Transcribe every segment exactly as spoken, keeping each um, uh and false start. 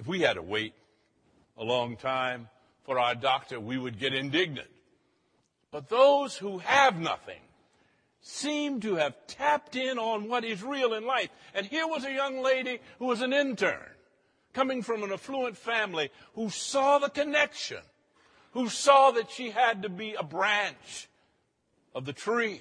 we had to wait a long time for our doctor, we would get indignant. But those who have nothing seem to have tapped in on what is real in life. And here was a young lady who was an intern, coming from an affluent family, who saw the connection, who saw that she had to be a branch of the tree,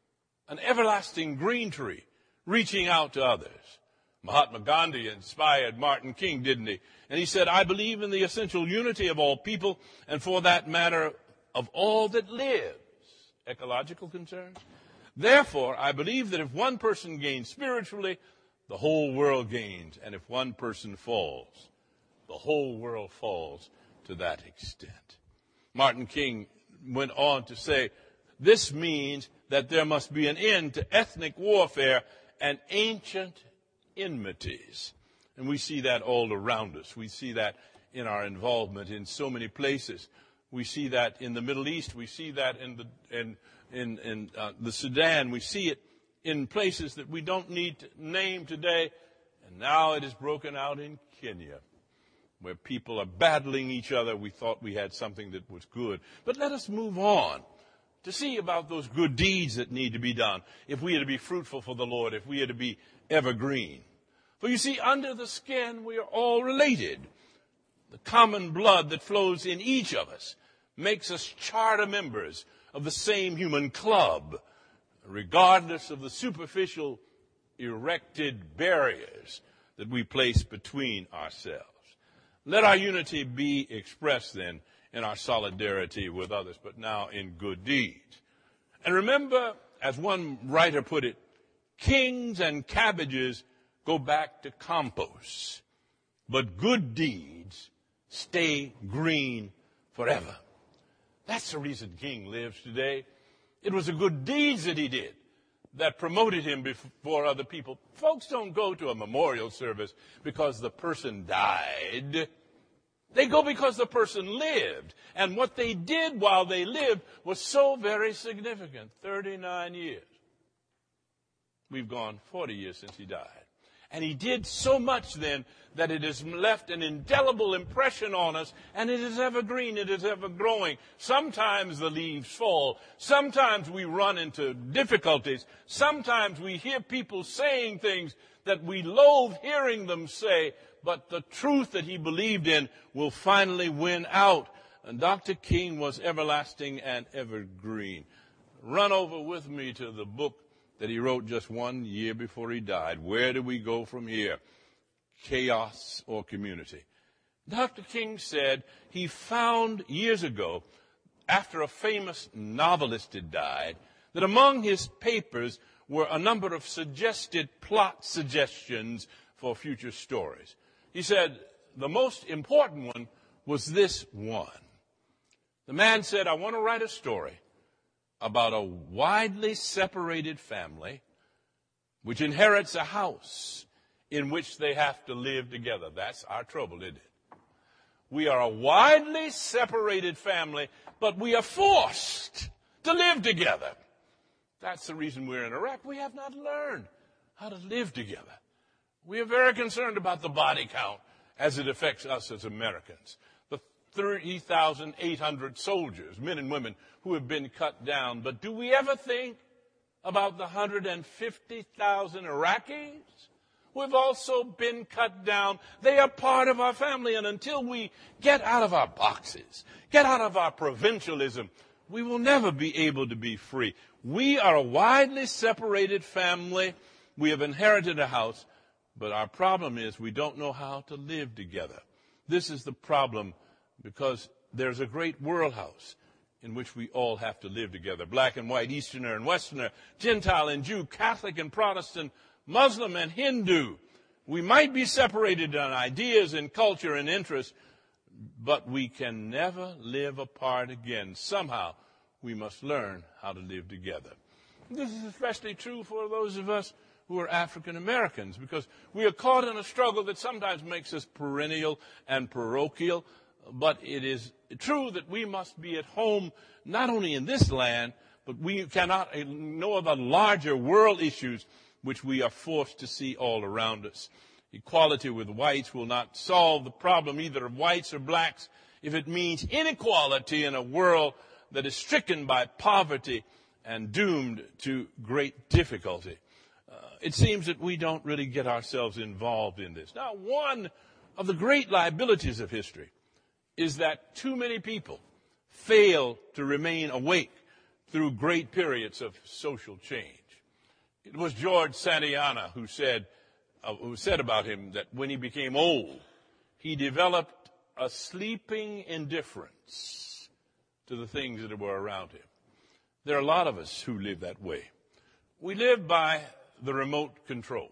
an everlasting green tree, reaching out to others. Mahatma Gandhi inspired Martin King, didn't he? And he said, I believe in the essential unity of all people, and for that matter, of all that lives. Ecological concerns. Therefore, I believe that if one person gains spiritually, the whole world gains. And if one person falls, the whole world falls to that extent. Martin King went on to say, this means that there must be an end to ethnic warfare and ancient enmities. And we see that all around us. We see that in our involvement in so many places. We see that in the Middle East. We see that in the in in, in uh, the Sudan. We see it in places that we don't need to name today. And now it is broken out in Kenya, where people are battling each other. We thought we had something that was good. But let us move on to see about those good deeds that need to be done if we are to be fruitful for the Lord, if we are to be evergreen. For you see, under the skin, we are all related. The common blood that flows in each of us makes us charter members of the same human club, regardless of the superficial erected barriers that we place between ourselves. Let our unity be expressed then in our solidarity with others, but now in good deeds. And remember, as one writer put it, kings and cabbages go back to compost, but good deeds stay green forever. That's the reason King lives today. It was the good deeds that he did that promoted him before other people. Folks don't go to a memorial service because the person died. They go because the person lived. And what they did while they lived was so very significant. thirty-nine years. We've gone forty years since he died. And he did so much then that it has left an indelible impression on us, and it is evergreen, it is ever growing. Sometimes the leaves fall. Sometimes we run into difficulties. Sometimes we hear people saying things that we loathe hearing them say, but the truth that he believed in will finally win out. And Doctor King was everlasting and evergreen. Run over with me to the book that he wrote just one year before he died. Where do we go from here? Chaos or community? Doctor King said he found years ago, after a famous novelist had died, that among his papers were a number of suggested plot suggestions for future stories. He said the most important one was this one. The man said, I want to write a story about a widely separated family which inherits a house in which they have to live together. That's our trouble, isn't it? We are a widely separated family, but we are forced to live together. That's the reason we're in Iraq. We have not learned how to live together. We are very concerned about the body count as it affects us as Americans. The thirty thousand eight hundred soldiers, men and women, who have been cut down. But do we ever think about the one hundred fifty thousand Iraqis who have also been cut down? They are part of our family, and until we get out of our boxes, get out of our provincialism, we will never be able to be free. We are a widely separated family. We have inherited a house, but our problem is we don't know how to live together. This is the problem, because there's a great world house in which we all have to live together. Black and white, Easterner and Westerner, Gentile and Jew, Catholic and Protestant, Muslim and Hindu. We might be separated on ideas and culture and interests, but we can never live apart again. Somehow, we must learn how to live together. This is especially true for those of us who are African Americans, because we are caught in a struggle that sometimes makes us perennial and parochial, but it is true that we must be at home not only in this land, but we cannot ignore the larger world issues which we are forced to see all around us. Equality with whites will not solve the problem either of whites or blacks if it means inequality in a world that is stricken by poverty and doomed to great difficulty. Uh, it seems that we don't really get ourselves involved in this. Now, one of the great liabilities of history is that too many people fail to remain awake through great periods of social change. It was George Santayana who said, uh, who said about him that when he became old, he developed a sleeping indifference to the things that were around him. There are a lot of us who live that way. We live by the remote control.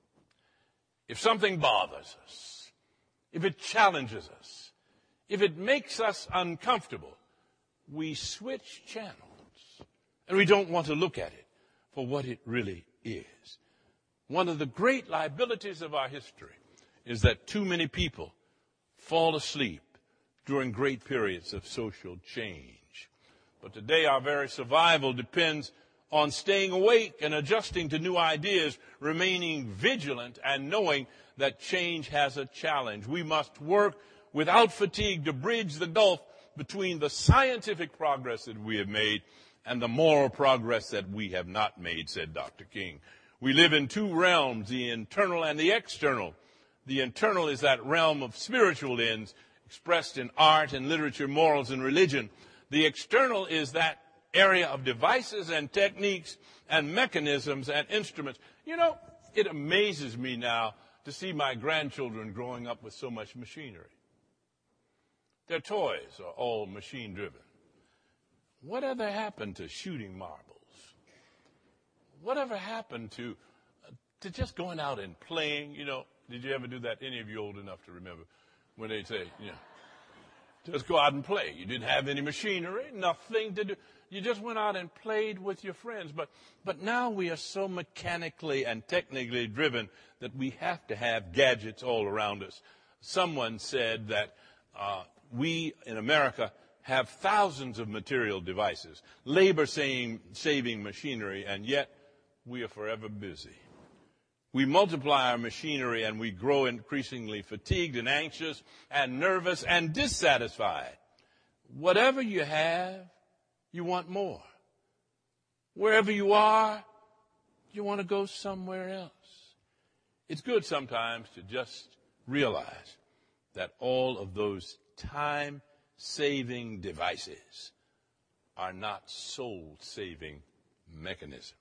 If something bothers us, if it challenges us, if it makes us uncomfortable, we switch channels, and we don't want to look at it for what it really is. One of the great liabilities of our history is that too many people fall asleep during great periods of social change. But today our very survival depends on staying awake and adjusting to new ideas, remaining vigilant and knowing that change has a challenge. We must work without fatigue to bridge the gulf between the scientific progress that we have made and the moral progress that we have not made, said Doctor King. We live in two realms, the internal and the external. The internal is that realm of spiritual ends expressed in art and literature, morals and religion. The external is that area of devices and techniques and mechanisms and instruments. You know, it amazes me now to see my grandchildren growing up with so much machinery. Their toys are all machine-driven. Whatever happened to shooting marbles? Whatever happened to uh, to just going out and playing? You know, did you ever do that? Any of you old enough to remember when they say, you know, just go out and play. You didn't have any machinery, nothing to do. You just went out and played with your friends. But but now we are so mechanically and technically driven that we have to have gadgets all around us. Someone said that uh, we in America have thousands of material devices, labor-saving machinery, and yet we are forever busy. We multiply our machinery and we grow increasingly fatigued and anxious and nervous and dissatisfied. Whatever you have, you want more. Wherever you are, you want to go somewhere else. It's good sometimes to just realize that all of those time-saving devices are not soul-saving mechanisms.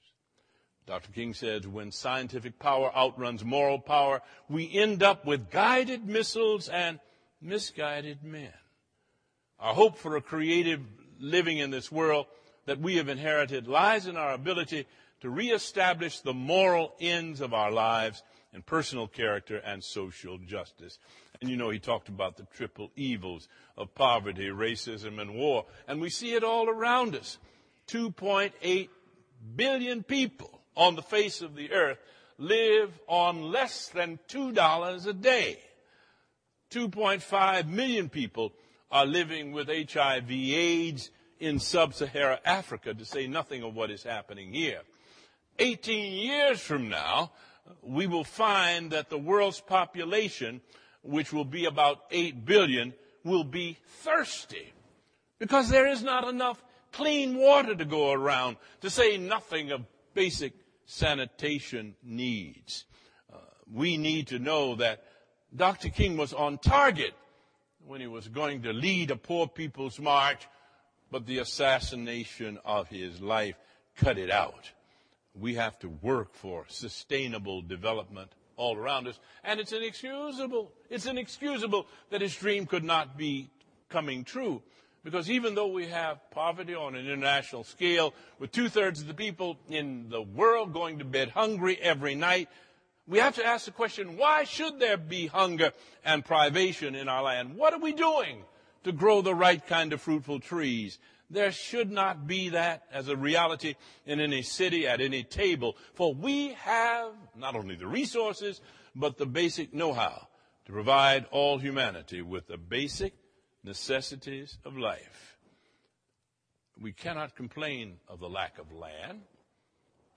Doctor King says, when scientific power outruns moral power, we end up with guided missiles and misguided men. Our hope for a creative living in this world that we have inherited lies in our ability to reestablish the moral ends of our lives in personal character and social justice. And you know, he talked about the triple evils of poverty, racism, and war. And we see it all around us. two point eight billion people on the face of the earth live on less than two dollars a day. two point five million people are living with H I V AIDS in sub-Saharan Africa, to say nothing of what is happening here. eighteen years from now, we will find that the world's population, which will be about eight billion, will be thirsty because there is not enough clean water to go around, to say nothing of basic sanitation needs. Uh, we need to know that Doctor King was on target when he was going to lead a poor people's march, but the assassination of his life cut it out. We have to work for sustainable development all around us, and it's inexcusable. It's inexcusable that his dream could not be coming true. Because even though we have poverty on an international scale, with two-thirds of the people in the world going to bed hungry every night, we have to ask the question, why should there be hunger and privation in our land? What are we doing to grow the right kind of fruitful trees? There should not be that as a reality in any city, at any table. For we have not only the resources, but the basic know-how to provide all humanity with the basic necessities of life. We cannot complain of the lack of land,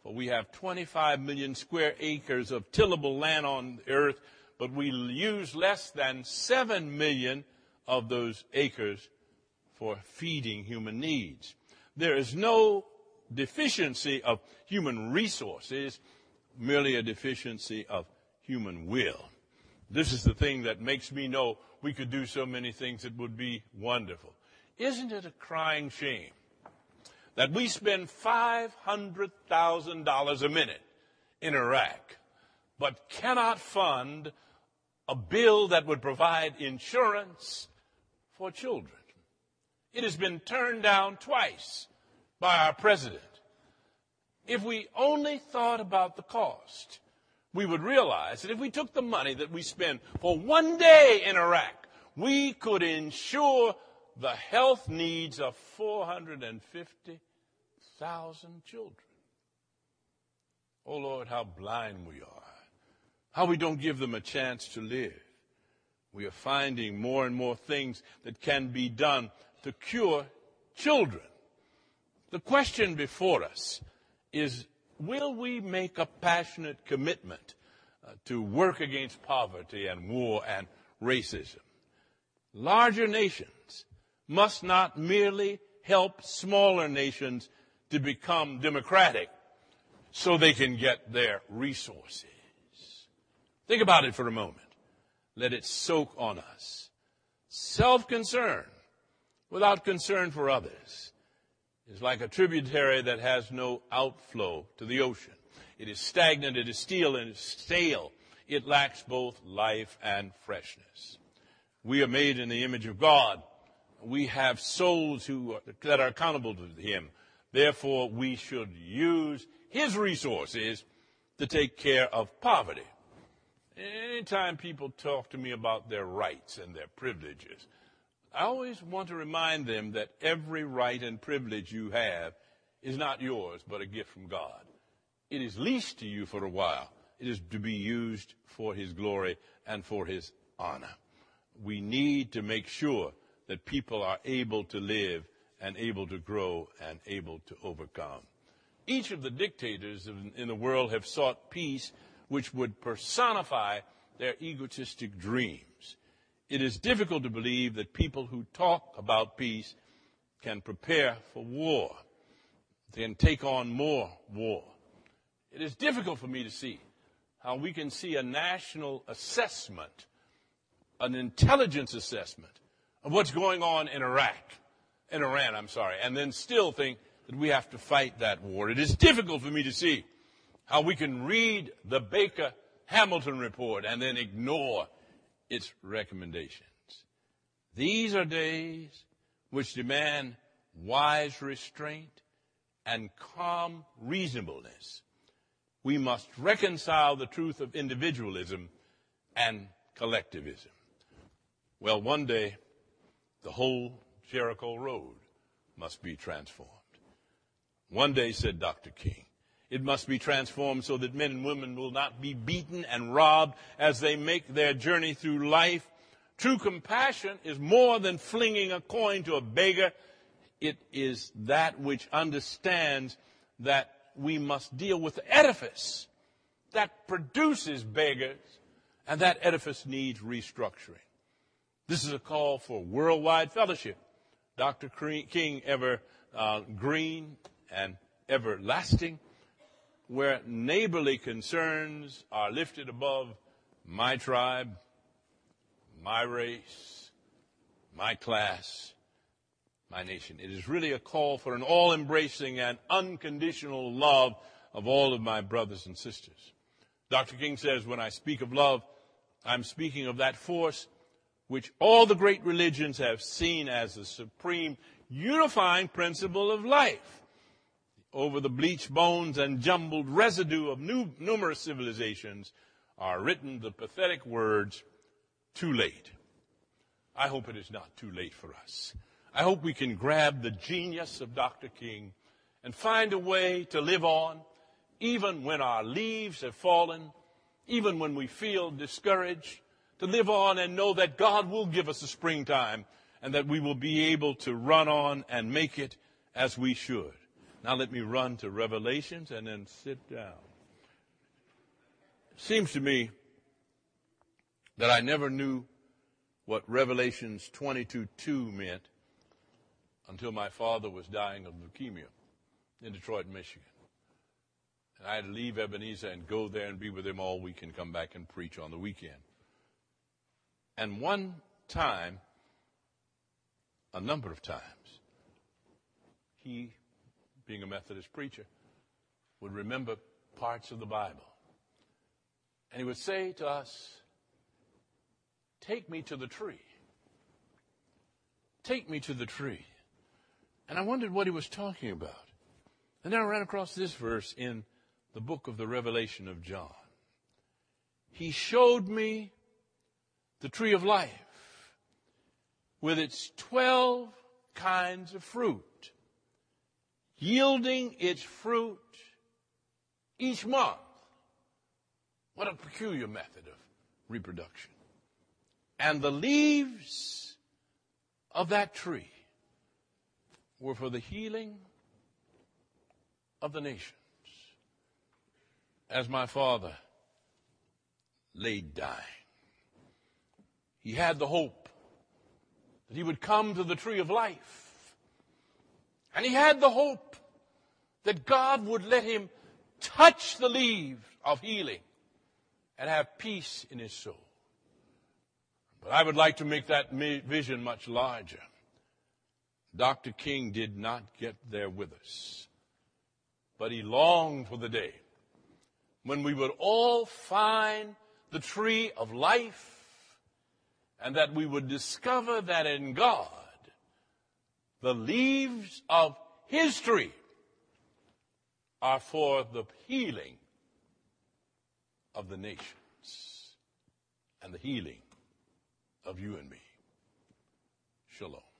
For we have twenty-five million square acres of tillable land on the earth, but we use less than seven million of those acres for feeding human needs. There is no deficiency of human resources, merely a deficiency of human will. This is the thing that makes me know we could do so many things that would be wonderful. Isn't it a crying shame that we spend five hundred thousand dollars a minute in Iraq, but cannot fund a bill that would provide insurance for children? It has been turned down twice by our president. If we only thought about the cost, we would realize that if we took the money that we spend for one day in Iraq, we could ensure the health needs of four hundred fifty thousand children. Oh, Lord, how blind we are. How we don't give them a chance to live. We are finding more and more things that can be done to cure children. The question before us is, will we make a passionate commitment uh, to work against poverty and war and racism? Larger nations must not merely help smaller nations to become democratic so they can get their resources. Think about it for a moment. Let it soak on us. Self-concern without concern for others is like a tributary that has no outflow to the ocean. It is stagnant, it is stale, and it is stale. It lacks both life and freshness. We are made in the image of God. We have souls who are, that are accountable to him. Therefore, we should use his resources to take care of poverty. Anytime people talk to me about their rights and their privileges, I always want to remind them that every right and privilege you have is not yours, but a gift from God. It is leased to you for a while. It is to be used for his glory and for his honor. We need to make sure that people are able to live and able to grow and able to overcome. Each of the dictators in the world have sought peace which would personify their egotistic dreams. It is difficult to believe that people who talk about peace can prepare for war, can take on more war. It is difficult for me to see how we can see a national assessment, an intelligence assessment of what's going on in Iraq, in Iran, I'm sorry, and then still think that we have to fight that war. It is difficult for me to see how we can read the Baker-Hamilton report and then ignore its recommendations. These are days which demand wise restraint and calm reasonableness. We must reconcile the truth of individualism and collectivism. Well, one day, the whole Jericho Road must be transformed. One day, said Doctor King, it must be transformed so that men and women will not be beaten and robbed as they make their journey through life. True compassion is more than flinging a coin to a beggar. It is that which understands that we must deal with the edifice that produces beggars, and that edifice needs restructuring. This is a call for worldwide fellowship. Doctor King, ever uh, green and everlasting, where neighborly concerns are lifted above my tribe, my race, my class, my nation. It is really a call for an all-embracing and unconditional love of all of my brothers and sisters. Doctor King says, when I speak of love, I'm speaking of that force which all the great religions have seen as the supreme unifying principle of life. Over the bleached bones and jumbled residue of new, numerous civilizations are written the pathetic words, too late. I hope it is not too late for us. I hope we can grab the genius of Doctor King and find a way to live on, even when our leaves have fallen, even when we feel discouraged, to live on and know that God will give us a springtime and that we will be able to run on and make it as we should. Now let me run to Revelations and then sit down. Seems to me that I never knew what Revelations twenty-two two meant until my father was dying of leukemia in Detroit, Michigan. And I had to leave Ebenezer and go there and be with him all week and come back and preach on the weekend. And one time, a number of times, he, being a Methodist preacher, would remember parts of the Bible. And he would say to us, take me to the tree. Take me to the tree. And I wondered what he was talking about. And then I ran across this verse in the book of the Revelation of John. He showed me the tree of life with its twelve kinds of fruit, yielding its fruit each month. What a peculiar method of reproduction. And the leaves of that tree were for the healing of the nations. As my father lay dying, he had the hope that he would come to the tree of life. And he had the hope that God would let him touch the leaves of healing and have peace in his soul. But I would like to make that vision much larger. Doctor King did not get there with us, but he longed for the day when we would all find the tree of life and that we would discover that in God, the leaves of his tree are for the healing of the nations and the healing of you and me. Shalom.